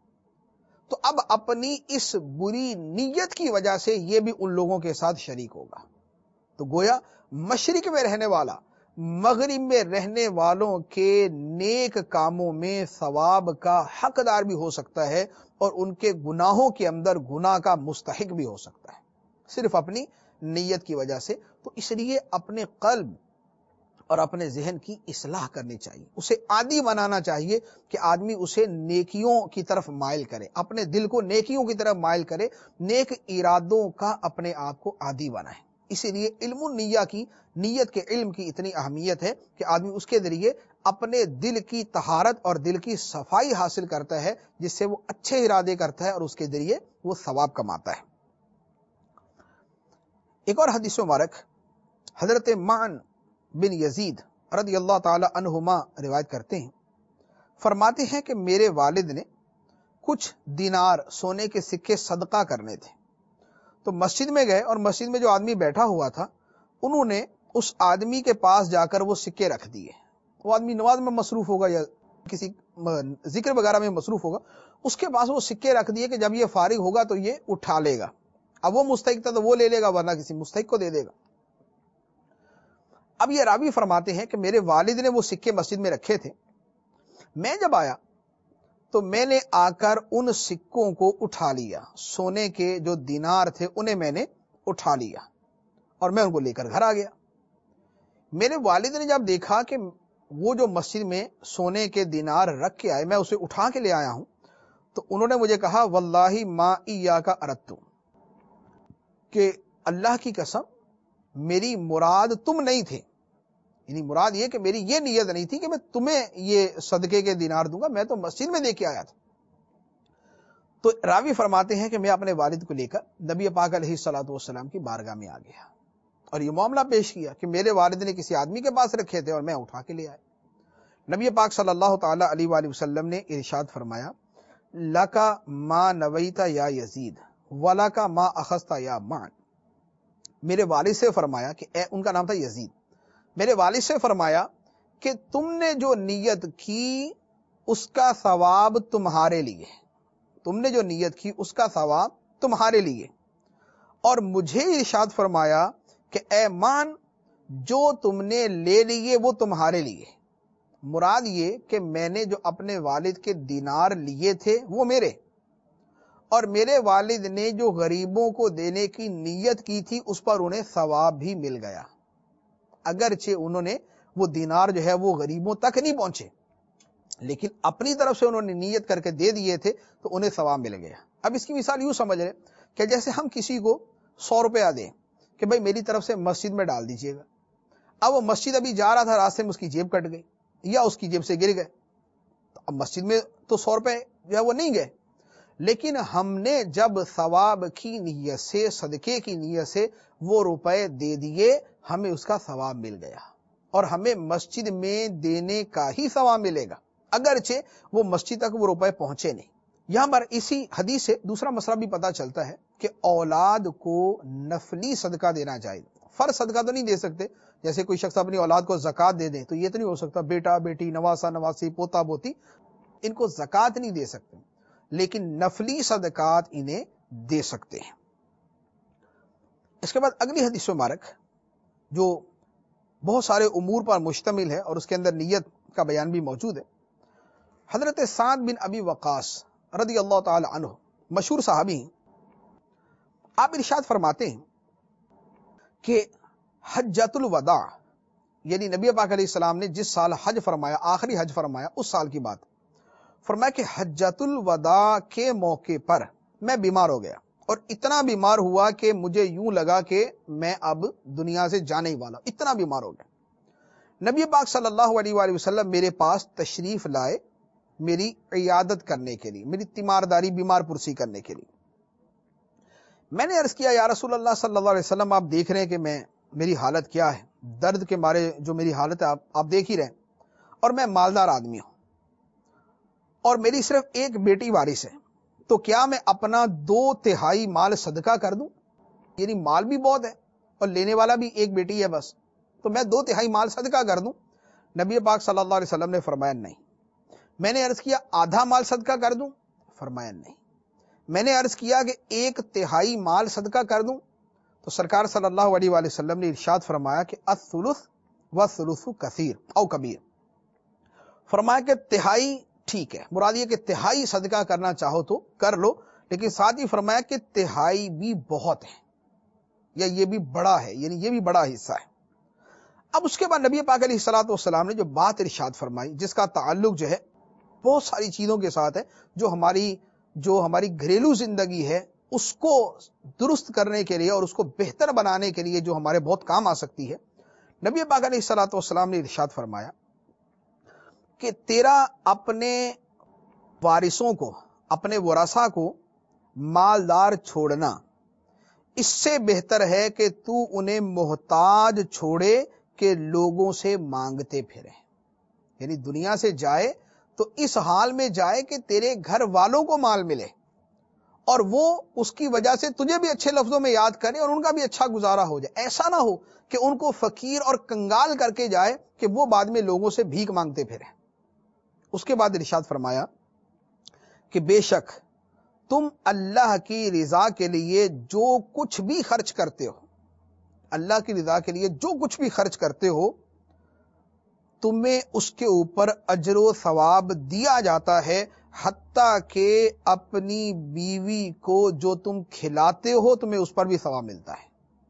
B: تو اب اپنی اس بری نیت کی وجہ سے یہ بھی ان لوگوں کے ساتھ شریک ہوگا۔ تو گویا مشرق میں رہنے والا مغرب میں رہنے والوں کے نیک کاموں میں ثواب کا حقدار بھی ہو سکتا ہے، اور ان کے گناہوں کے اندر گناہ کا مستحق بھی ہو سکتا ہے، صرف اپنی نیت کی وجہ سے۔ تو اس لیے اپنے قلب اور اپنے ذہن کی اصلاح کرنی چاہیے، اسے عادی بنانا چاہیے کہ آدمی اسے نیکیوں کی طرف مائل کرے، اپنے دل کو نیکیوں کی طرف مائل کرے، نیک ارادوں کا اپنے آپ کو عادی بنائے۔ اسی لیے علم النیہ کی، نیت کے علم کی اتنی اہمیت ہے کہ آدمی اس کے ذریعے اپنے دل کی طہارت اور دل کی صفائی حاصل کرتا ہے، جس سے وہ اچھے ارادے کرتا ہے اور اس کے ذریعے وہ ثواب کماتا ہے۔ ایک اور حدیث مبارک حضرت معن بن یزید رضی اللہ تعالی عنہما روایت کرتے ہیں، فرماتے ہیں کہ میرے والد نے کچھ دینار سونے کے سکے صدقہ کرنے تھے، تو مسجد میں گئے اور مسجد میں جو آدمی بیٹھا ہوا تھا انہوں نے اس آدمی کے پاس جا کر وہ سکے رکھ دیے۔ وہ آدمی نماز میں مصروف ہوگا یا کسی ذکر وغیرہ میں مصروف ہوگا، اس کے پاس وہ سکے رکھ دیے کہ جب یہ فارغ ہوگا تو یہ اٹھا لے گا، اب وہ مستحق تھا تو وہ لے لے گا ورنہ کسی مستحق کو دے دے گا۔ اب یہ راوی فرماتے ہیں کہ میرے والد نے وہ سکے مسجد میں رکھے تھے، میں جب آیا تو میں نے آ کر ان سکوں کو اٹھا لیا، سونے کے جو دینار تھے انہیں میں نے اٹھا لیا اور میں ان کو لے کر گھر آ گیا۔ میرے والد نے جب دیکھا کہ وہ جو مسجد میں سونے کے دینار رکھ کے آئے میں اسے اٹھا کے لے آیا ہوں، تو انہوں نے مجھے کہا واللہ ما ایاک اردت، کہ اللہ کی قسم میری مراد تم نہیں تھے، یعنی مراد یہ کہ میری یہ نیت نہیں تھی کہ میں تمہیں یہ صدقے کے دینار دوں گا، میں تو مسجد میں دے کے آیا تھا۔ تو راوی فرماتے ہیں کہ میں اپنے والد کو لے کر نبی پاک علیہ الصلوۃ والسلام کی بارگاہ میں آ گیا اور یہ معاملہ پیش کیا کہ میرے والد نے کسی آدمی کے پاس رکھے تھے اور میں اٹھا کے لے آیا۔ نبی پاک صلی اللہ تعالی علیہ وآلہ وسلم نے ارشاد فرمایا لکا ما نویت یا یزید ولکا ما اخذت یا معن، میرے والد سے فرمایا کہ اے، ان کا نام تھا یزید، میرے والد سے فرمایا کہ تم نے جو نیت کی اس کا ثواب تمہارے لیے، تم نے جو نیت کی اس کا ثواب تمہارے لیے، اور مجھے ارشاد فرمایا کہ اے مان جو تم نے لے لیے وہ تمہارے لیے۔ مراد یہ کہ میں نے جو اپنے والد کے دینار لیے تھے وہ میرے، اور میرے والد نے جو غریبوں کو دینے کی نیت کی تھی اس پر انہیں ثواب بھی مل گیا، اگرچہ انہوں نے وہ دینار جو ہے وہ غریبوں تک نہیں پہنچے، لیکن اپنی طرف سے انہوں نے نیت کر کے دے دیے تھے تو انہیں ثواب مل گیا۔ اب اس کی مثال یوں سمجھ رہے کہ جیسے ہم کسی کو سو روپیہ دیں کہ بھائی میری طرف سے مسجد میں ڈال دیجئے گا. اب وہ مسجد ابھی جا رہا تھا، راستے میں اس کی جیب کٹ گئی یا اس کی جیب سے گر گئے، تو اب مسجد میں تو سو روپے جو ہے وہ نہیں گئے، لیکن ہم نے جب ثواب کی نیت سے، صدقے کی نیت سے وہ روپے دے دیے، ہمیں اس کا ثواب مل گیا اور ہمیں مسجد میں دینے کا ہی ثواب ملے گا، اگرچہ وہ مسجد تک وہ روپے پہنچے نہیں. یہاں پر اسی حدیث سے دوسرا مسئلہ بھی پتا چلتا ہے کہ اولاد کو نفلی صدقہ دینا چاہیے. فرض صدقہ تو نہیں دے سکتے، جیسے کوئی شخص اپنی اولاد کو زکوٰۃ دے دے تو یہ تو نہیں ہو سکتا، بیٹا بیٹی نواسا نواسی پوتا پوتی ان کو زکوٰۃ نہیں دے سکتے، لیکن نفلی صدقات انہیں دے سکتے ہیں. اس کے بعد اگلی حدیث مبارک جو بہت سارے امور پر مشتمل ہے اور اس کے اندر نیت کا بیان بھی موجود ہے. حضرت سعد بن ابی وقاص رضی اللہ تعالی عنہ مشہور صحابی ہیں. آپ ارشاد فرماتے ہیں کہ حجۃ الوداع، یعنی نبی پاک علیہ السلام نے جس سال حج فرمایا، آخری حج فرمایا، اس سال کی بات فرمایا کہ حجۃ الوداع کے موقع پر میں بیمار ہو گیا اور اتنا بیمار ہوا کہ مجھے یوں لگا کہ میں اب دنیا سے جانے ہی والا، اتنا بیمار ہو گیا. نبی پاک صلی اللہ علیہ وآلہ وسلم میرے پاس تشریف لائے میری عیادت کرنے کے لیے، میری تیمارداری، بیمار پرسی کرنے کے لیے. میں نے عرض کیا یا رسول اللہ صلی اللہ علیہ وسلم، آپ دیکھ رہے ہیں کہ میں میری حالت کیا ہے، درد کے مارے جو میری حالت ہے آپ آپ دیکھ ہی رہے ہیں، اور میں مالدار آدمی ہوں اور میری صرف ایک بیٹی وارث ہے، تو کیا میں اپنا دو تہائی مال صدقہ کر دوں؟ یعنی مال بھی بہت ہے اور لینے والا بھی ایک بیٹی ہے بس، تو میں دو تہائی مال صدقہ کر دوں؟ نبی پاک صلی اللہ علیہ وسلم نے فرمایا نہیں. میں نے عرض کیا آدھا مال صدقہ کر دوں؟ فرمایا نہیں. میں نے عرض کیا کہ ایک تہائی مال صدقہ کر دوں؟ تو سرکار صلی اللہ علیہ وآلہ وسلم نے ارشاد فرمایا کہ الثلث والثلث کثیر او کبیر. فرمایا کہ تہائی ٹھیک ہے، مراد یہ کہ تہائی صدقہ کرنا چاہو تو کر لو، لیکن ساتھ ہی فرمایا کہ تہائی بھی بہت ہے یا یہ بھی بڑا ہے، یعنی یہ بھی بڑا حصہ ہے. اب اس کے بعد نبی پاک علیہ الصلوۃ والسلام نے جو بات ارشاد فرمائی، جس کا تعلق جو ہے بہت ساری چیزوں کے ساتھ ہے، جو ہماری جو ہماری گھریلو زندگی ہے اس کو درست کرنے کے لیے اور اس کو بہتر بنانے کے لیے جو ہمارے بہت کام آ سکتی ہے. نبی پاک علیہ الصلوۃ والسلام نے ارشاد فرمایا کہ تیرا اپنے وارثوں کو، اپنے ورثاء کو مالدار چھوڑنا اس سے بہتر ہے کہ تو انہیں محتاج چھوڑے کہ لوگوں سے مانگتے پھرے. یعنی دنیا سے جائے تو اس حال میں جائے کہ تیرے گھر والوں کو مال ملے اور وہ اس کی وجہ سے تجھے بھی اچھے لفظوں میں یاد کرے اور ان کا بھی اچھا گزارا ہو جائے. ایسا نہ ہو کہ ان کو فقیر اور کنگال کر کے جائے کہ وہ بعد میں لوگوں سے بھیک مانگتے پھرے. اس کے بعد ارشاد فرمایا کہ بے شک تم اللہ کی رضا کے لیے جو کچھ بھی خرچ کرتے ہو، اللہ کی رضا کے لیے جو کچھ بھی خرچ کرتے ہو، تمہیں اس کے اوپر اجر و ثواب دیا جاتا ہے، حتیٰ کہ اپنی بیوی کو جو تم کھلاتے ہو تمہیں اس پر بھی ثواب ملتا ہے.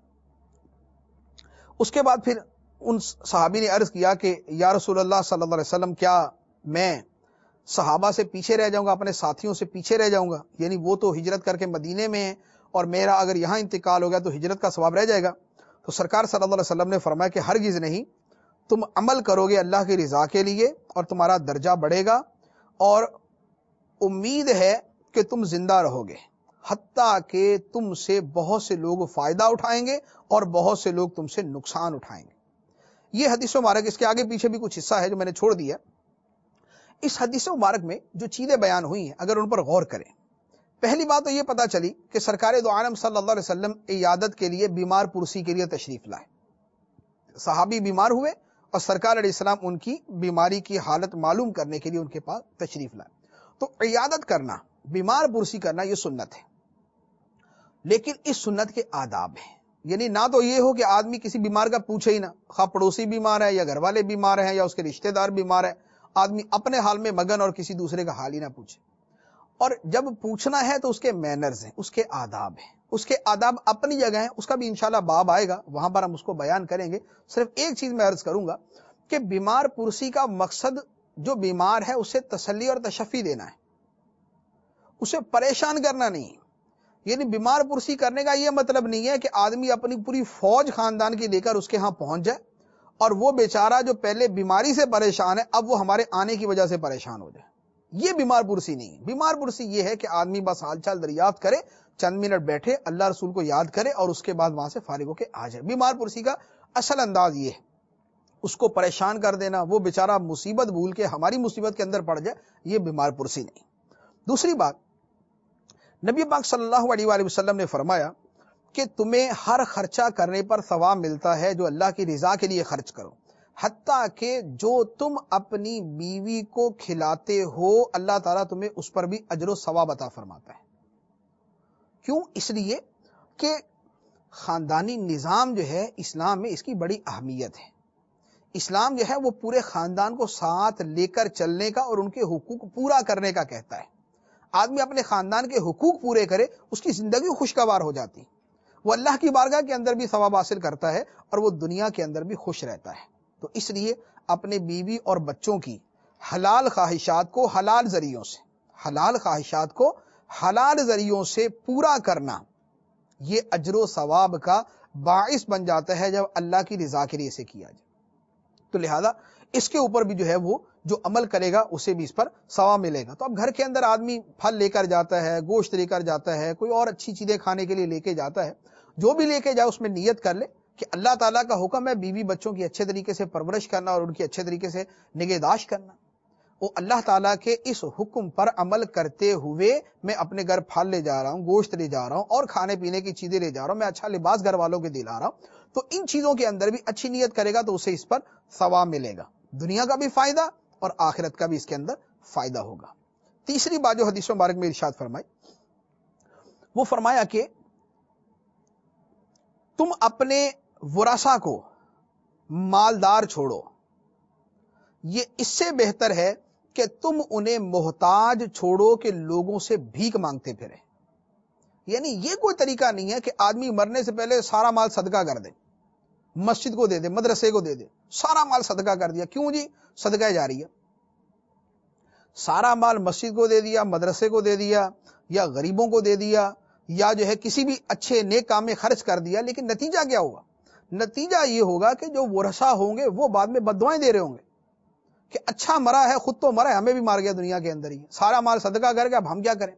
B: اس کے بعد پھر ان صحابی نے عرض کیا کہ یا رسول اللہ صلی اللہ علیہ وسلم، کیا میں صحابہ سے پیچھے رہ جاؤں گا، اپنے ساتھیوں سے پیچھے رہ جاؤں گا؟ یعنی وہ تو ہجرت کر کے مدینے میں ہیں اور میرا اگر یہاں انتقال ہو گیا تو ہجرت کا ثواب رہ جائے گا. تو سرکار صلی اللہ علیہ وسلم نے فرمایا کہ ہرگز نہیں، تم عمل کرو گے اللہ کی رضا کے لیے اور تمہارا درجہ بڑھے گا، اور امید ہے کہ تم زندہ رہو گے حتیٰ کہ تم سے بہت سے لوگ فائدہ اٹھائیں گے اور بہت سے لوگ تم سے نقصان اٹھائیں گے. یہ حدیث مبارک، اس کے آگے پیچھے بھی کچھ حصہ ہے جو میں نے چھوڑ دیا. اس حدیث مبارک میں جو چیزیں بیان ہوئی ہیں اگر ان پر غور کریں، پہلی بات تو یہ پتا چلی کہ سرکار دو عالم صلی اللہ علیہ وسلم عیادت کے لیے، بیمار پرسی کے لیے تشریف لائے. صحابی بیمار ہوئے اور سرکار علیہ السلام ان کی بیماری کی حالت معلوم کرنے کے لیے ان کے پاس تشریف لائے. تو عیادت کرنا، بیمار پرسی کرنا، یہ سنت ہے، لیکن اس سنت کے آداب ہیں. یعنی نہ تو یہ ہو کہ آدمی کسی بیمار کا پوچھے ہی نہ، خواہ پڑوسی بیمار ہے یا گھر والے بیمار ہیں یا اس کے رشتہ دار بیمار ہے، آدمی اپنے حال میں مگن اور کسی دوسرے کا حال ہی نہ پوچھے. اور جب پوچھنا ہے تو اس کے مینرز ہیں، اس کے آداب ہیں. اس کے آداب اپنی جگہ ہیں، اس کا بھی انشاءاللہ باب آئے گا، وہاں پر ہم اس کو بیان کریں گے. صرف ایک چیز میں عرض کروں گا کہ بیمار پرسی کا مقصد جو بیمار ہے اسے تسلی اور تشفی دینا ہے، اسے پریشان کرنا نہیں. یعنی بیمار پرسی کرنے کا یہ مطلب نہیں ہے کہ آدمی اپنی پوری فوج خاندان کی لے کر اس کے ہاں پہنچ جائے اور وہ بیچارہ جو پہلے بیماری سے پریشان ہے اب وہ ہمارے آنے کی وجہ سے پریشان ہو جائے. یہ بیمار پرسی نہیں ہے. بیمار پرسی یہ ہے کہ آدمی بس حال چال دریافت کرے، چند منٹ بیٹھے، اللہ رسول کو یاد کرے اور اس کے بعد وہاں سے فارغ ہو کے آ جائے. بیمار پرسی کا اصل انداز یہ ہے. اس کو پریشان کر دینا، وہ بیچارہ مصیبت بھول کے ہماری مصیبت کے اندر پڑ جائے، یہ بیمار پرسی نہیں. دوسری بات، نبی پاک صلی اللہ علیہ وآلہ وسلم نے فرمایا کہ تمہیں ہر خرچہ کرنے پر ثواب ملتا ہے جو اللہ کی رضا کے لیے خرچ کرو، حتیٰ کہ جو تم اپنی بیوی کو کھلاتے ہو اللہ تعالیٰ تمہیں اس پر بھی اجر و ثواب عطا فرماتا ہے. کیوں؟ اس لیے کہ خاندانی نظام جو ہے اسلام میں اس کی بڑی اہمیت ہے. اسلام جو ہے وہ پورے خاندان کو ساتھ لے کر چلنے کا اور ان کے حقوق پورا کرنے کا کہتا ہے. آدمی اپنے خاندان کے حقوق پورے کرے، اس کی زندگی خوشگوار ہو جاتی، وہ اللہ کی بارگاہ کے اندر بھی ثواب حاصل کرتا ہے اور وہ دنیا کے اندر بھی خوش رہتا ہے. تو اس لیے اپنے بیوی اور بچوں کی حلال خواہشات کو حلال ذریعوں سے حلال خواہشات کو حلال ذریعوں سے پورا کرنا یہ اجر و ثواب کا باعث بن جاتا ہے جب اللہ کی رضا کے لیے اسے کیا جائے. تو لہذا اس کے اوپر بھی جو ہے وہ جو عمل کرے گا اسے بھی اس پر ثواب ملے گا. تو اب گھر کے اندر آدمی پھل لے کر جاتا ہے، گوشت لے کر جاتا ہے، کوئی اور اچھی چیزیں کھانے کے لیے لے کے جاتا ہے، جو بھی لے کے جائے اس میں نیت کر لے کہ اللہ تعالیٰ کا حکم ہے بیوی بچوں کی اچھے طریقے سے پرورش کرنا اور ان کی اچھے طریقے سے نگہداشت کرنا. وہ اللہ تعالیٰ کے اس حکم پر عمل کرتے ہوئے میں اپنے گھر پھل لے جا رہا ہوں، گوشت لے جا رہا ہوں اور کھانے پینے کی چیزیں لے جا رہا ہوں، میں اچھا لباس گھر والوں کے دلا رہا ہوں، تو ان چیزوں کے اندر بھی اچھی نیت کرے گا تو اسے اس پر ثواب ملے گا، دنیا کا بھی فائدہ اور آخرت کا بھی اس کے اندر فائدہ ہوگا. تیسری بات جو حدیث مبارک میں ارشاد فرمائی، وہ فرمایا کہ تم اپنے ورثاء کو مالدار چھوڑو، یہ اس سے بہتر ہے کہ تم انہیں محتاج چھوڑو کہ لوگوں سے بھیک مانگتے پھرے. یعنی یہ کوئی طریقہ نہیں ہے کہ آدمی مرنے سے پہلے سارا مال صدقہ کر دے، مسجد کو دے دے، مدرسے کو دے دے، سارا مال صدقہ کر دیا. کیوں جی؟ صدقہ جاریہ. سارا مال مسجد کو دے دیا، مدرسے کو دے دیا، یا غریبوں کو دے دیا، یا جو ہے کسی بھی اچھے نیک کام میں خرچ کر دیا، لیکن نتیجہ کیا ہوگا؟ نتیجہ یہ ہوگا کہ جو ورثاء ہوں گے وہ بعد میں بددعائیں دے رہے ہوں گے کہ اچھا مرا ہے، خود تو مرا ہے، ہمیں بھی مار گیا دنیا کے اندر ہی، سارا مال صدقہ کر کے اب ہم کیا کریں؟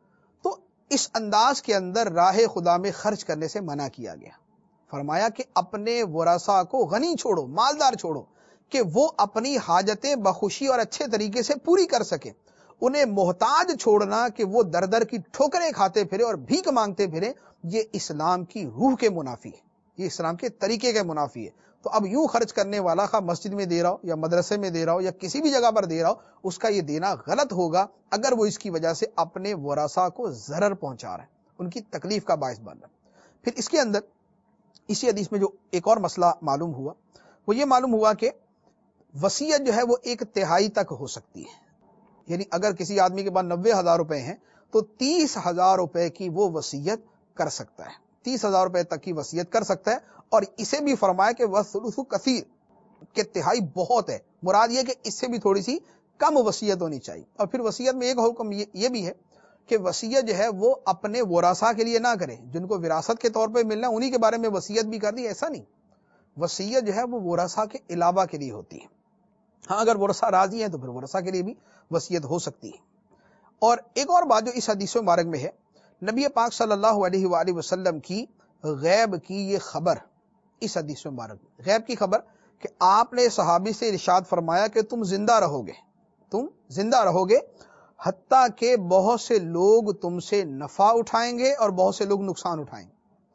B: تو اس انداز کے اندر راہ خدا میں خرچ کرنے سے منع کیا گیا. فرمایا کہ اپنے ورثاء کو غنی چھوڑو، مالدار چھوڑو کہ وہ اپنی حاجتیں بخوشی اور اچھے طریقے سے پوری کر سکے. انہیں محتاج چھوڑنا کہ وہ در در کی ٹھوکریں کھاتے پھرے اور بھیک مانگتے پھرے، یہ اسلام کی روح کے منافی ہے، یہ اسلام کے طریقے کے منافی ہے. تو اب یوں خرچ کرنے والا خواہ مسجد میں دے رہا ہو یا مدرسے میں دے رہا ہو یا کسی بھی جگہ پر دے رہا ہو، اس کا یہ دینا غلط ہوگا اگر وہ اس کی وجہ سے اپنے ورثاء کو ضرر پہنچا رہا ہے، ان کی تکلیف کا باعث بن رہا ہے. پھر اس کے اندر اسی حدیث میں جو ایک اور مسئلہ معلوم ہوا، وہ یہ معلوم ہوا کہ وصیت جو ہے وہ ایک تہائی تک ہو سکتی ہے. یعنی اگر کسی آدمی کے پاس نوے ہزار روپے ہیں تو تیس ہزار روپے کی وہ وصیت کر سکتا ہے، تیس ہزار روپے تک کی وصیت کر سکتا ہے. اور اسے بھی فرمایا کہ وَالثُلُثُ کثیر، کہ تہائی بہت ہے، مراد یہ کہ اس سے بھی تھوڑی سی کم وصیت ہونی چاہیے. اور پھر وصیت میں ایک حکم یہ بھی ہے کہ وصیت جو ہے وہ اپنے ورثاء کے لیے نہ کرے، جن کو وراثت کے طور پہ ملنا انہی کے بارے میں وصیت بھی کر دی، ایسا نہیں. وصیت جو ہے وہ ورثاء کے علاوہ کے لیے ہوتی ہے. ہاں اگر ورثاء راضی ہیں تو پھر ورثاء کے لیے بھی وصیت ہو سکتی ہے. اور ایک اور بات جو اس حدیث مبارک میں ہے، نبی پاک صلی اللہ علیہ وآلہ وسلم کی غیب کی یہ خبر، اس حدیث مبارک میں غیب کی خبر کہ آپ نے صحابی سے ارشاد فرمایا کہ تم زندہ رہو گے، تم زندہ رہو گے حتیٰ کہ بہت سے لوگ تم سے نفع اٹھائیں گے اور بہت سے لوگ نقصان اٹھائیں گے.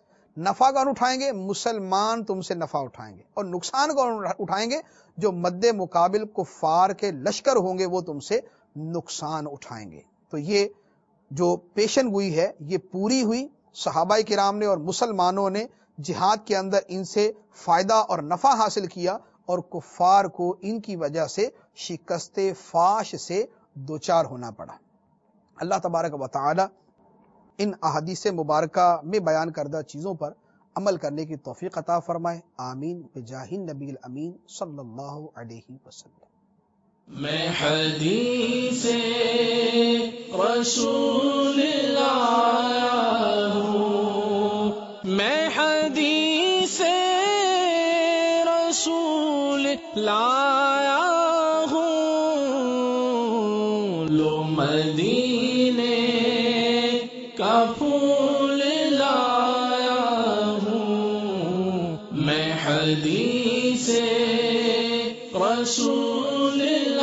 B: نفع کون اٹھائیں گے؟ مسلمان تم سے نفع اٹھائیں گے. اور نقصان کون اٹھائیں گے؟ جو مد مقابل کفار کے لشکر ہوں گے وہ تم سے نقصان اٹھائیں گے. تو یہ جو پیشن گوئی ہے یہ پوری ہوئی. صحابہ کرام نے اور مسلمانوں نے جہاد کے اندر ان سے فائدہ اور نفع حاصل کیا اور کفار کو ان کی وجہ سے شکست فاش سے دوچار ہونا پڑا. اللہ تبارک و تعالی ان احادیث مبارکہ میں بیان کردہ چیزوں پر عمل کرنے کی توفیق عطا فرمائے. آمین بجاہ النبی الامین صلی اللہ علیہ وسلم.
A: میں حدیث رسول اللہ مدینے کا پھول لایا ہوں، میں حدیث رسول